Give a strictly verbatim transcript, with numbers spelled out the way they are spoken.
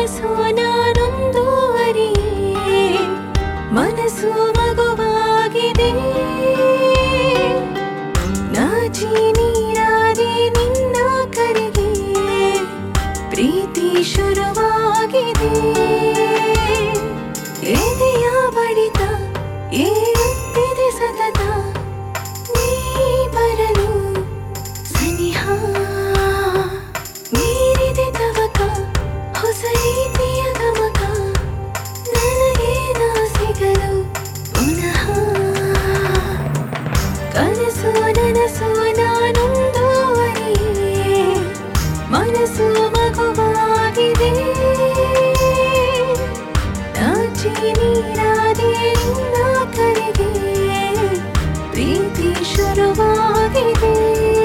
ಕನಸು ನಾನೊಂದು ಅರಿಯೇ ಮನಸ್ಸು ಮಗುವಾಗಿದೆ ನಾಚಿ ನೀರಾದೆ ನಿನ್ನ ಕರೆಗೆ ಪ್ರೀತಿ ಶುರುವಾಗಿದೆ ಎದೆಯ ಬಡಿತ ಏರುತ್ತಿದೆ ಸತತ ನೀ ಬರಲು ಸನಿಹ ಮೀರಿದೆ ತವಕ ಹೊಸ ರೀತಿಯ ಗಮಕ ನನಗೆ ನಾ ಸಿಗಲು ಪುನಃ ಕನಸು ನನಸು ನಾನೊಂದು ಅರಿಯೇ ಮನಸ್ಸು ಮಗುವಾಗಿದೆ ನಾಚಿ ನೀರಾದೆ ನಿನ್ನ ಕರೆಗೆ ಪ್ರೀತಿ ಶುರುವಾಗಿದೆ